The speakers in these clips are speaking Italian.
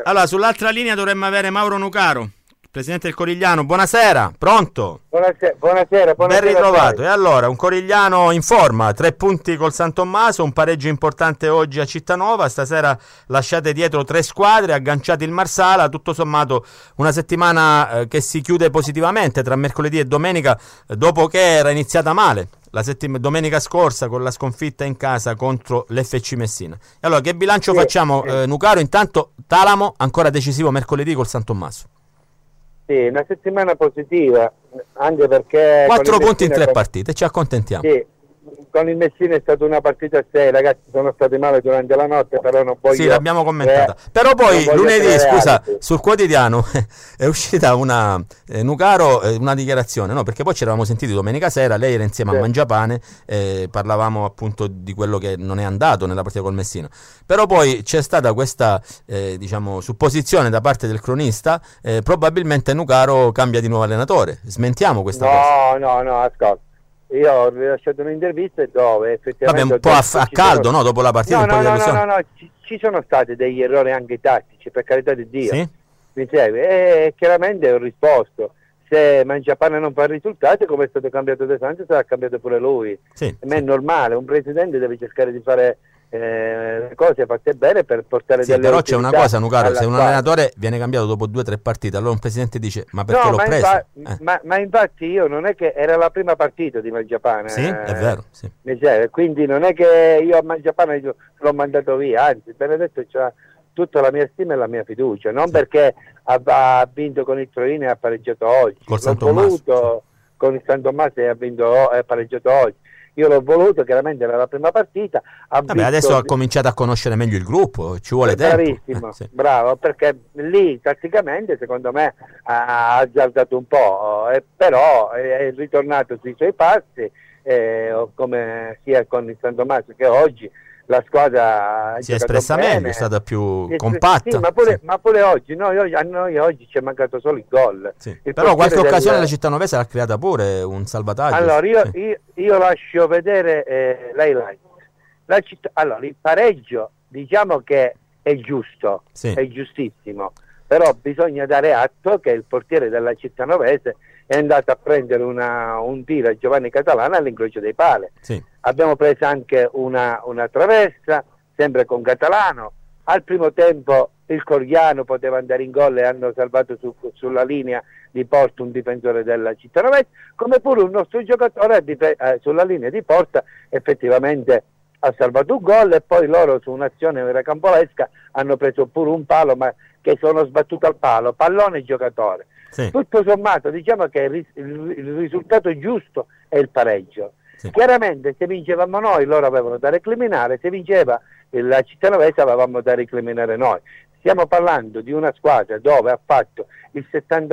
Allora, sull'altra linea dovremmo avere Mauro Nucaro, presidente del Corigliano. Buonasera, pronto? Buonasera. Ben ritrovato. E allora, un Corigliano in forma, 3 punti col San Tommaso, un pareggio importante oggi a Cittanova, stasera lasciate dietro 3 squadre, agganciate il Marsala, tutto sommato una settimana che si chiude positivamente tra mercoledì e domenica, dopo che era iniziata male la domenica scorsa con la sconfitta in casa contro l'FC Messina. E allora, che bilancio facciamo, Nucaro? Intanto Talamo ancora decisivo mercoledì col San Tommaso. Sì, una settimana positiva, anche perché 4 punti in 3 partite, ci accontentiamo. Sì, con il Messina è stata una partita a 6, ragazzi sono stati male durante la notte, però non voglio... Sì, l'abbiamo commentata. Però poi lunedì, scusa, sul quotidiano è uscita una Nucaro, una dichiarazione, no? Perché poi ci eravamo sentiti domenica sera, lei era insieme a Mangiapane, parlavamo appunto di quello che non è andato nella partita col Messina. Però poi c'è stata questa, diciamo, supposizione da parte del cronista, probabilmente Nucaro cambia di nuovo allenatore. Smentiamo questa cosa? No, ascolta. Io ho rilasciato un'intervista dove effettivamente... Vabbè, un po' a caldo, no? Dopo la partita No, ci sono stati degli errori anche tattici, per carità di Dio. Sì? Mi segue? E chiaramente ho risposto. Se Mangiapane non fa risultati, come è stato cambiato De Santis, sarà cambiato pure lui. Sì, Ma è normale, un presidente deve cercare di fare le cose fatte bene per portare delle però c'è una cosa, Nucaro, se un squadra. Allenatore viene cambiato dopo 2 o 3 partite, allora un presidente dice ma perché l'ho preso? Ma infatti io non è che era la prima partita di Mangiapane, sì, è vero, sì. Quindi non è che io a Mangiapane l'ho mandato via, anzi Benedetto c'ha tutta la mia stima e la mia fiducia, non perché ha vinto con il Torino e ha pareggiato oggi, col San Tommaso, con il San Tommaso e ha pareggiato oggi. Io l'ho voluto, chiaramente era la prima partita. Adesso ha cominciato a conoscere meglio il gruppo, ci vuole tempo. Bravissimo, bravo, perché lì tatticamente secondo me ha azzardato un po', però è ritornato sui suoi passi, come sia con il San Tommaso che oggi. La squadra si è espressa meglio, è stata più compatta. Sì, ma pure oggi, a noi oggi ci è mancato solo il gol. Sì. Però qualche occasione la Cittanovese l'ha creata pure, un salvataggio. Allora io lascio vedere l'highlight. Allora, il pareggio diciamo che è giusto, è giustissimo, però bisogna dare atto che il portiere della Cittanovese è andato a prendere un tiro a Giovanni Catalano all'incrocio dei pali. Sì. Abbiamo preso anche una traversa, sempre con Catalano. Al primo tempo il Corigliano poteva andare in gol e hanno salvato sulla linea di porta un difensore della Cittanovese, come pure un nostro giocatore sulla linea di porta effettivamente ha salvato un gol, e poi loro su un'azione rocambolesca hanno preso pure un palo, ma che sono sbattuto al palo, pallone e giocatore. Sì. Tutto sommato diciamo che il risultato giusto è il pareggio. Sì. Chiaramente se vincevamo noi loro avevano da recriminare, se vinceva la Cittanovese avevamo da recriminare noi. Stiamo parlando di una squadra dove ha fatto il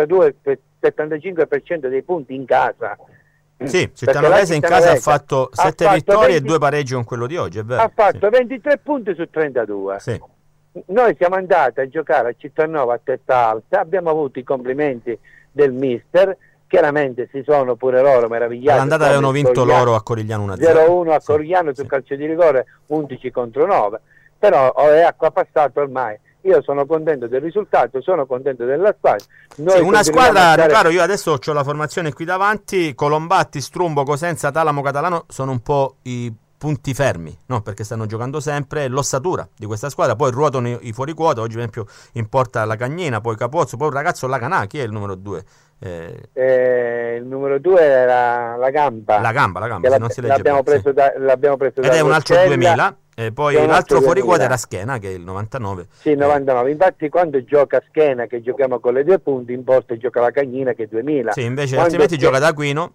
75% dei punti in casa. Sì, Cittanovese in casa ha fatto 7 vittorie e 2 pareggi con quello di oggi, è vero? Ha fatto 23 punti su 32. Sì. Noi siamo andati a giocare a Cittanova a testa alta, abbiamo avuto i complimenti del mister, chiaramente si sono pure loro meravigliati. All'andata avevano vinto loro a Corigliano 1-0. 0-1 a Corigliano sul calcio di rigore, 11 contro 9, però è acqua passata ormai. Io sono contento del risultato, sono contento della squadra. Una squadra, Riccardo, io adesso ho la formazione qui davanti, Colombatti, Strumbo, Cosenza, Talamo, Catalano sono un po' i punti fermi, no? Perché stanno giocando sempre, l'ossatura di questa squadra, poi ruotano i fuori quota, oggi per esempio in porta la Cagnina, poi Capozzo, poi un ragazzo Lacanà, chi è il numero 2? Il numero 2 era la Gamba, se non si legge l'abbiamo preso ed è un altro 2000, poi l'altro fuori quota era Schena, che è il 99. Sì, 99. Infatti quando gioca Schena, che giochiamo con le 2 punti, in porta gioca la Cagnina, che è 2000. Sì, invece altrimenti gioca D'Aquino.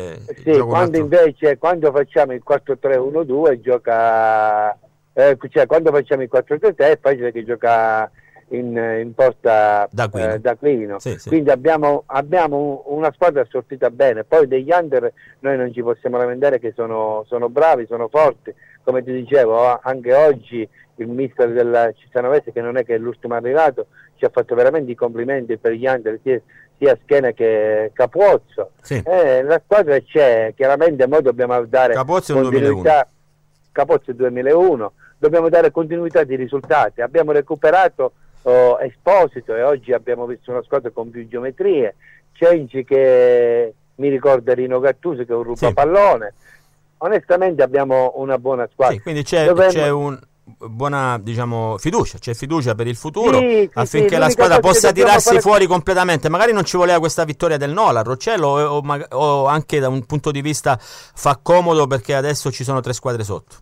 Quando facciamo il 4-3-1-2 gioca, quando facciamo il 4-3-3 è facile che gioca in porta D'Aquino. Sì. Quindi abbiamo una squadra assortita bene. Poi degli under noi non ci possiamo lamentare, che sono bravi, sono forti. Come ti dicevo, anche oggi il mister della Cittanovese, che non è che è l'ultimo arrivato, ci ha fatto veramente i complimenti per gli under, sia Schena che Capozzo. Sì. La squadra c'è, chiaramente noi dobbiamo dare Capozzo è un continuità. Capozzo è 2001, dobbiamo dare continuità di risultati. Abbiamo recuperato Esposito, e oggi abbiamo visto una squadra con più geometrie, Cenci che mi ricorda Rino Gattuso che è un rubapallone. Onestamente abbiamo una buona squadra. Sì, quindi c'è un buona, diciamo, fiducia, c'è fiducia per il futuro, affinché la squadra possa tirarsi fuori completamente. Magari non ci voleva questa vittoria del Nola, Roccello, o anche da un punto di vista fa comodo perché adesso ci sono 3 squadre sotto.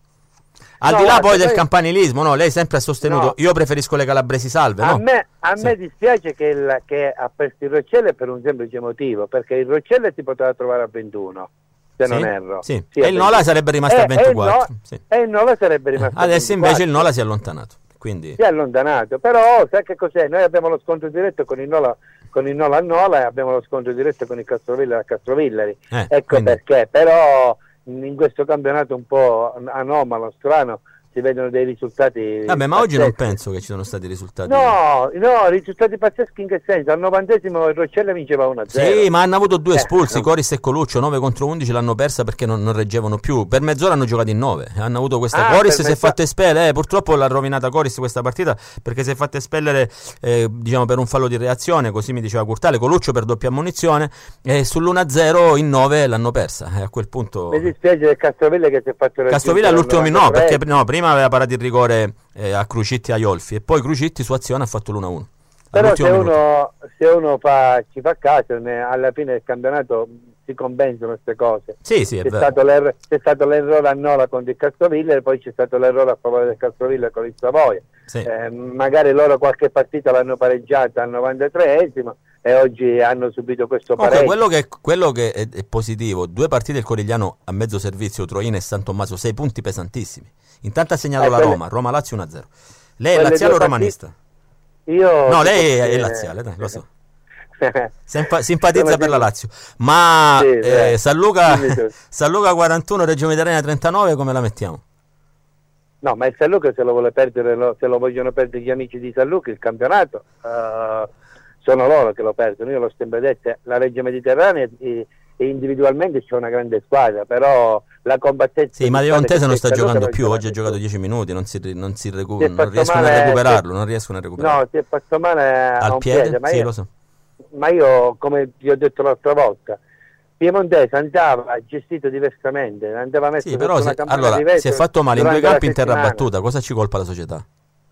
Al di là poi del campanilismo, no? Lei sempre ha sostenuto, io preferisco le calabresi salve, no? A me dispiace che ha perso il Roccello per un semplice motivo, perché il Roccello si poteva trovare a 21. Se non erro. Sì. E il Nola sarebbe rimasto a 24. E il Nola sarebbe rimasto a 24. Adesso invece il Nola si è allontanato. Quindi... Si è allontanato, però sai che cos'è? Noi abbiamo lo scontro diretto con il Nola a Nola, e abbiamo lo scontro diretto con il Castrovillari a Castrovillari. Perché, però in questo campionato un po' anomalo, strano, si vedono dei risultati. Vabbè, ma oggi non penso che ci sono stati risultati. No, risultati pazzeschi in che senso? Al 90esimo il Roccello vinceva 1-0. Sì, ma hanno avuto 2 espulsi, Coris e Coluccio, 9 contro 11 l'hanno persa perché non reggevano più. Per mezz'ora hanno giocato in 9. Hanno avuto questa. Coris si è fatto espellere, purtroppo l'ha rovinata Coris questa partita perché si è fatto espellere diciamo per un fallo di reazione, così mi diceva Curtale, Coluccio per doppia ammonizione, e sull'1-0 in 9 l'hanno persa. A quel punto mi dispiace del Castrovilla che si è fatto Castrovilla all'ultimo minuto, perché prima aveva parato il rigore a Crucitti e a Iolfi, e poi Crucitti su azione ha fatto l'1-1. Però se uno ci fa caso, alla fine del campionato si compensano queste cose. Sì, c'è stato l'errore a Nola contro il Castrovilla, e poi c'è stato l'errore a favore del Castrovilla con il Savoia. Sì. Magari loro qualche partita l'hanno pareggiata al 93esimo e oggi hanno subito questo pareggio. Quello che è positivo, 2 partite del Corigliano a mezzo servizio, Troina e San Tommaso, 6 punti pesantissimi. Intanto ha segnato la Roma-Lazio 1-0. Lei è laziale o romanista? No, lei è laziale, dai, lo so. Simpatizza per la Lazio. Ma San Luca 41, Reggio Emilia 39, come la mettiamo? No, ma il San Luca se lo vuole perdere, se lo vogliono perdere gli amici di San Luca, il campionato, sono loro che lo perdono. Io l'ho sempre detto, la Reggio Mediterranea e individualmente c'è una grande squadra, però la combattenza. Sì, ma Leontese non sta giocando più, oggi ha giocato 10 minuti, non riescono a recuperarlo, non riescono a recuperarlo. No, si è fatto male al piede, ma lo so. Ma io, come vi ho detto l'altra volta, Piemontese andava gestito diversamente, andava messo sì, però si è fatto male in 2 campi in terra battuta, cosa ci colpa la società?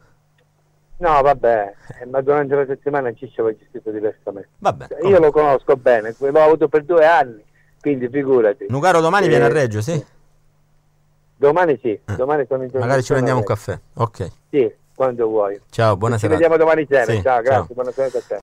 No, vabbè, ma durante la settimana Ciccio va gestito diversamente. Vabbè, io lo conosco bene, l'ho avuto per 2 anni, quindi figurati. Nugaro domani viene a Reggio, sì? Domani sì, domani sono in magari ci prendiamo un caffè, ok. Sì, quando vuoi. Ciao, buona serata. Ci vediamo domani sera, sì, ciao, grazie, buona serata a te.